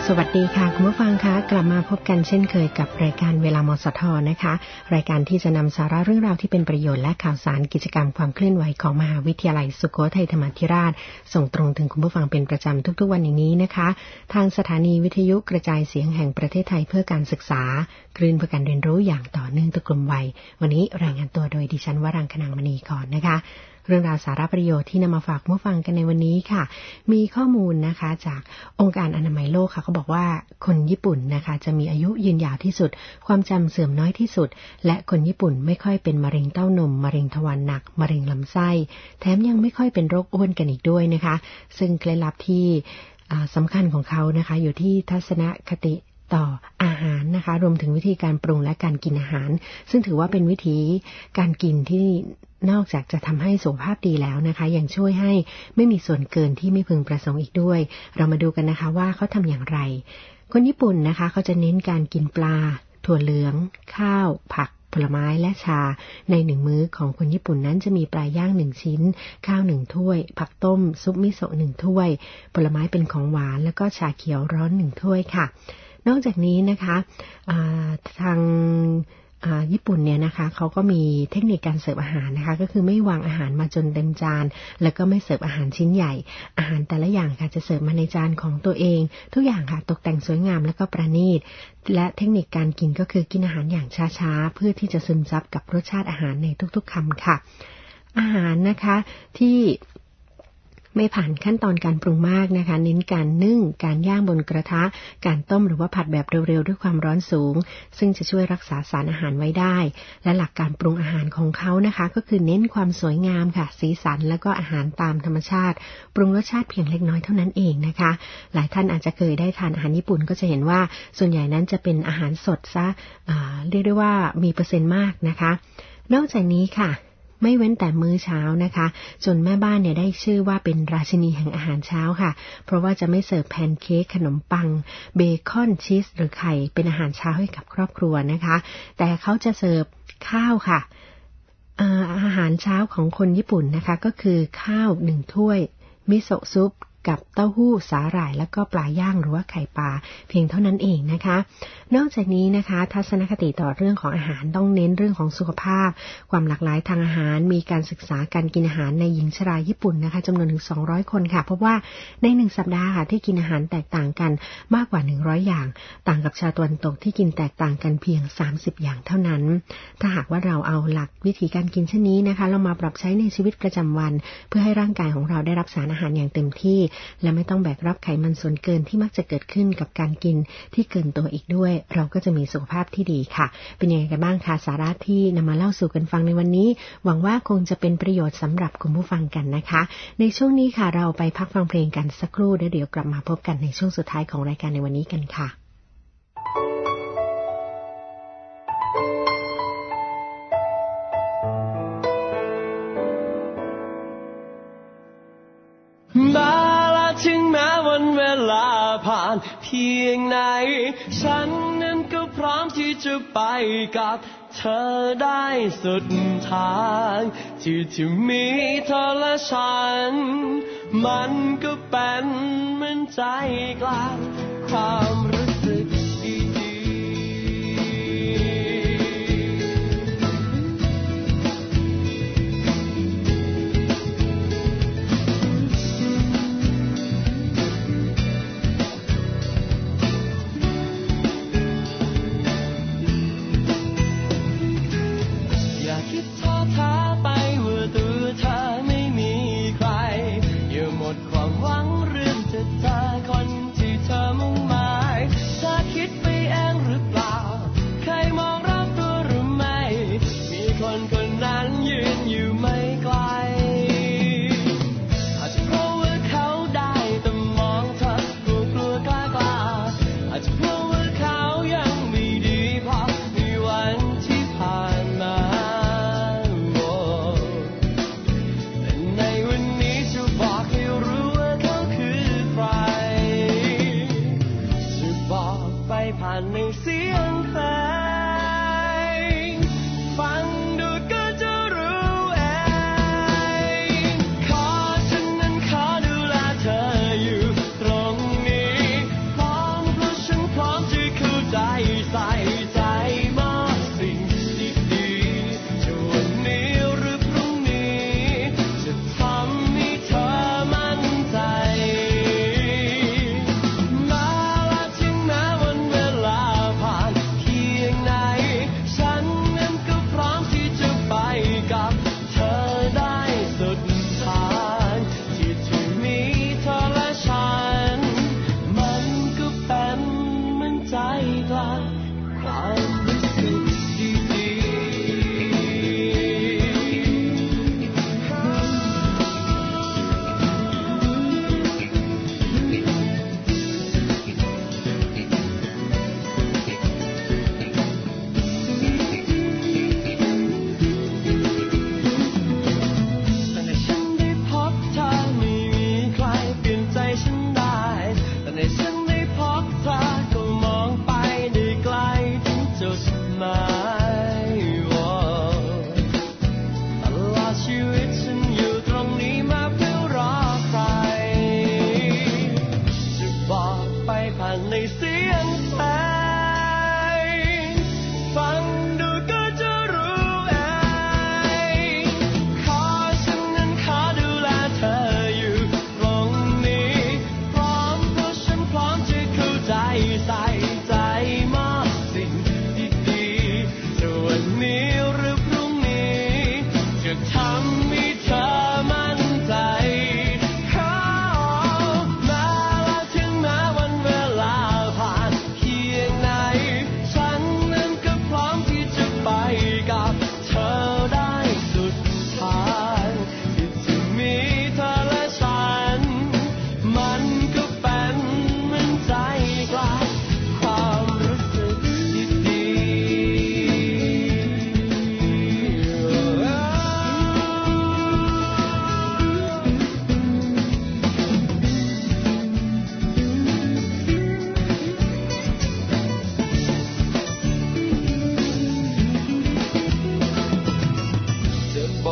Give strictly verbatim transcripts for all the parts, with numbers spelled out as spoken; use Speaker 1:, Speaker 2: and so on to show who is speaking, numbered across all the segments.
Speaker 1: สวัสดีค่ะคุณผู้ฟังคะกลับมาพบกันเช่นเคยกับรายการเวลามสทนะคะรายการที่จะนำสาระเรื่องราวที่เป็นประโยชน์และข่าวสารกิจกรรมความเคลื่อนไหวของมหาวิทยาลัยสุโขทัยธรรมาธิราชส่งตรงถึงคุณผู้ฟังเป็นประจำทุกๆวันอย่างนี้นะคะทางสถานีวิทยุกระจายเสียงแห่งประเทศไทยเพื่อการศึกษาคลื่นเพื่อการเรียนรู้อย่างต่อเนื่องทุกกลุ่มวัยวันนี้รายงานตัวโดยดิฉันวรังคณางมณีก่อนนะคะเรื่องราวสาระประโยชน์ที่นำมาฝากผู้ฟังกันในวันนี้ค่ะมีข้อมูลนะคะจากองค์การอนามัยโลกค่ะเขาบอกว่าคนญี่ปุ่นนะคะจะมีอายุยืนยาวที่สุดความจำเสื่อมน้อยที่สุดและคนญี่ปุ่นไม่ค่อยเป็นมะเร็งเต้านมมะเร็งทวารหนักมะเร็งลำไส้แถมยังไม่ค่อยเป็นโรคอ้วนกันอีกด้วยนะคะซึ่งเคล็ดลับที่สำคัญของเขานะคะอยู่ที่ทัศนคติต่ออาหารนะคะรวมถึงวิธีการปรุงและการกินอาหารซึ่งถือว่าเป็นวิธีการกินที่นอกจากจะทำให้สุขภาพดีแล้วนะคะยังช่วยให้ไม่มีส่วนเกินที่ไม่พึงประสงค์อีกด้วยเรามาดูกันนะคะว่าเขาทำอย่างไรคนญี่ปุ่นนะคะเขาจะเน้นการกินปลาถั่วเหลืองข้าวผักผลไม้และชาในหนึ่งมื้อของคนญี่ปุ่นนั้นจะมีปลาย่างหนึ่งชิ้นข้าวหนึ่งถ้วยผักต้มซุปมิโซะหนึ่งถ้วยผลไม้เป็นของหวานแล้วก็ชาเขียวร้อนหนึ่งถ้วยค่ะนอกจากนี้นะคะทางญี่ปุ่นเนี่ยนะคะเขาก็มีเทคนิคการเสิร์ฟอาหารนะคะก็คือไม่วางอาหารมาจนเต็มจานแล้วก็ไม่เสิร์ฟอาหารชิ้นใหญ่อาหารแต่ละอย่างค่ะจะเสิร์ฟมาในจานของตัวเองทุกอย่างค่ะตกแต่งสวยงามแล้วก็ประณีตและเทคนิคการกินก็คือกินอาหารอย่างช้าๆเพื่อที่จะซึมซับกับรสชาติอาหารในทุกๆคำค่ะอาหารนะคะที่ไม่ผ่านขั้นตอนการปรุงมากนะคะเน้นการนึ่งการย่างบนกระทะการต้มหรือว่าผัดแบบเร็วๆด้วยความร้อนสูงซึ่งจะช่วยรักษาสารอาหารไว้ได้และหลักการปรุงอาหารของเขานะคะก็คือเน้นความสวยงามค่ะสีสันแล้วก็อาหารตามธรรมชาติปรุงรสชาติเพียงเล็กน้อยเท่านั้นเองนะคะหลายท่านอาจจะเคยได้ทานอาหารญี่ปุ่นก็จะเห็นว่าส่วนใหญ่นั้นจะเป็นอาหารสดซะเรียกได้ว่ามีเปอร์เซ็นต์มากนะคะนอกจากนี้ค่ะไม่เว้นแต่มื้อเช้านะคะจนแม่บ้านเนี่ยได้ชื่อว่าเป็นราชินีแห่งอาหารเช้าค่ะเพราะว่าจะไม่เสิร์ฟแพนเค้กขนมปังเบคอนชีสหรือไข่เป็นอาหารเช้าให้กับครอบครัวนะคะแต่เขาจะเสิร์ฟข้าวค่ะอาหารเช้าของคนญี่ปุ่นนะคะก็คือข้าวหนึ่งถ้วยมิโซะซุปกับเต้าหู้สาหร่ายแล้วก็ปลาย่างหรือว่าไข่ปลาเพียงเท่านั้นเองนะคะนอกจากนี้นะคะทัศนคติต่อเรื่องของอาหารต้องเน้นเรื่องของสุขภาพความหลากหลายทางอาหารมีการศึกษาการกินอาหารในหญิงชราญี่ปุ่นนะคะจำนวนถึงสองร้อยคนค่ะเพราะว่าในหนึ่งสัปดาห์ค่ะที่กินอาหารแตกต่างกันมากกว่าหนึ่งร้อยอย่างต่างกับชาวตะวันตกที่กินแตกต่างกันเพียงสามสิบอย่างเท่านั้นถ้าหากว่าเราเอาหลักวิธีการกินเช่นนี้นะคะเรามาปรับใช้ในชีวิตประจำวันเพื่อให้ร่างกายของเราได้รับสารอาหารอย่างเต็มที่และไม่ต้องแบกรับไขมันส่วนเกินที่มักจะเกิดขึ้นกับการกินที่เกินตัวอีกด้วยเราก็จะมีสุขภาพที่ดีค่ะเป็นยังไงกันบ้างคะสาระที่นำมาเล่าสู่กันฟังในวันนี้หวังว่าคงจะเป็นประโยชน์สำหรับคุณผู้ฟังกันนะคะในช่วงนี้ค่ะเราไปพักฟังเพลงกันสักครู่แล้วเดี๋ยวกลับมาพบกันในช่วงสุดท้ายของรายการในวันนี้กันค่ะ
Speaker 2: ถึงแม้วันเวลาผ่านเพียงไหนฉันนั้นก็พร้อมที่จะไปกับเธอได้สุดทางที่ที่มีเธอและฉันมันก็เป็นเหมือนใจกลางความรู้สึกความหวังเรื่องจะเจอคนที่เธอมุ่งหมาย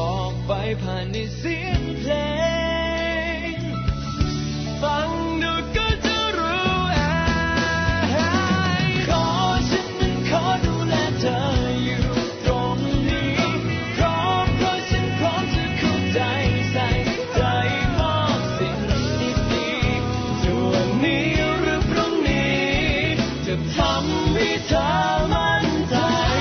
Speaker 2: บอกไปผ่านในเสียงเพลงฟังดูก็จะรู้เองขอฉันนั้นขอดูแลเธออยู่ตรงนี้พร้อมเพราะฉันพร้อมจะเข้าใจใส่ใจมอบสิ่งดีๆส่วนนี้หรือพรุ่งนี้จะทำให้เธอมั่นใจ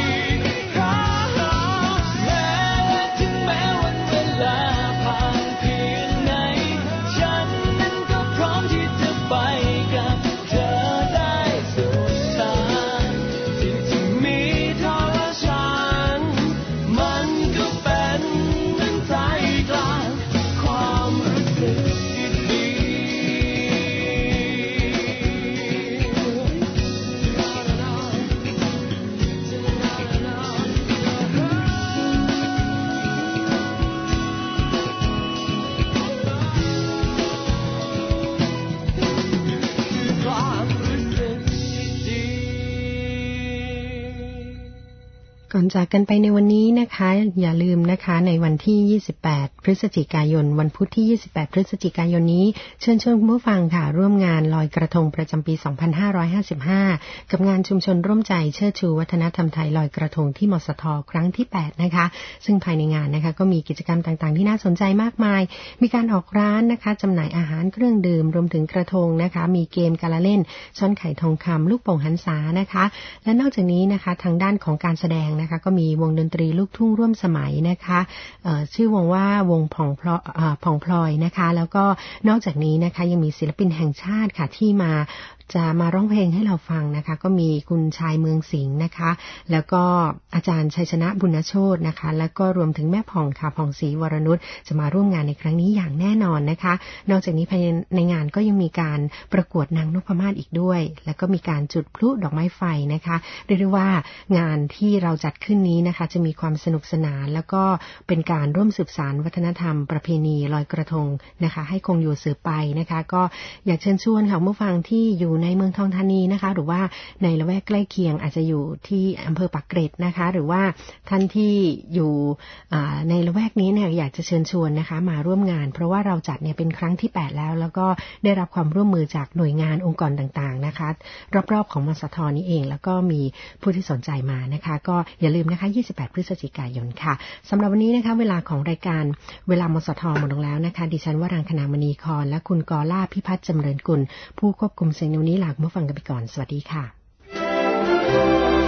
Speaker 1: ก่อนจากกันไปในวันนี้นะคะอย่าลืมนะคะในวันที่ยี่สิบแปดพฤศจิกายนวันพุธที่ยี่สิบแปดพฤศจิกายนนี้เชิญชวนผู้ฟังค่ะร่วมงานลอยกระทงประจำปีสองพันห้าร้อยห้าสิบห้ากับงานชุมชนร่วมใจเชิดชูวัฒนธรรมไทยลอยกระทงที่มสทครั้งที่แปดนะคะซึ่งภายในงานนะคะก็มีกิจกรรมต่างๆที่น่าสนใจมากมายมีการออกร้านนะคะจำหน่ายอาหารเครื่องดื่มรวมถึงกระทงนะคะมีเกมการละเล่นช้อนไข่ทองคำลูกโป่งหันษานะคะและนอกจากนี้นะคะทางด้านของการแสดงนะคะก็มีวงดนตรีลูกทุ่งร่วมสมัยนะคะชื่อวงว่าวงผ่องพลอยผ่องพลอยนะคะแล้วก็นอกจากนี้นะคะยังมีศิลปินแห่งชาติค่ะที่มาจะมาร้องเพลงให้เราฟังนะคะก็มีคุณชายเมืองสิงห์นะคะแล้วก็อาจารย์ชัยชนะบุญโชตินะคะแล้วก็รวมถึงแม่ผ่องค่ะผ่องศรีวรนุชจะมาร่วมงานในครั้งนี้อย่างแน่นอนนะคะนอกจากนี้ภายในงานก็ยังมีการประกวดนางนพมาศอีกด้วยแล้วก็มีการจุดพลุดอกไม้ไฟนะคะเรียกได้ว่างานที่เราจัดขึ้นนี้นะคะจะมีความสนุกสนานแล้วก็เป็นการร่วมสืบสานวัฒนธรรมประเพณีลอยกระทงนะคะให้คงอยู่สืบไปนะคะก็อยากเชิญชวนค่ะผู้ฟังที่อยู่ในเมืองทองธานีนะคะหรือว่าในละแวกใกล้เคียงอาจจะอยู่ที่อำเภอปากเกร็ดนะคะหรือว่าท่านที่อยู่ในละแวกนี้เนี่ยอยากจะเชิญชวนนะคะมาร่วมงานเพราะว่าเราจัดเนี่ยเป็นครั้งที่แปดแล้วแล้วก็ได้รับความร่วมมือจากหน่วยงานองค์กรต่างๆนะคะรอบๆของมสทนี้เองแล้วก็มีผู้ที่สนใจมานะคะก็อย่าลืมนะคะยี่สิบแปดพฤศจิกายนค่ะสำหรับวันนี้นะคะเวลาของรายการเวลามสทหมดลงแล้วนะคะดิฉันวรังคณามณีครและคุณกอล่าพิพัฒน์จำเริญกุลผู้ควบคุมเสียงในวันนี้ลาคุณผู้ฟังกันไปก่อนสวัสดีค่ะ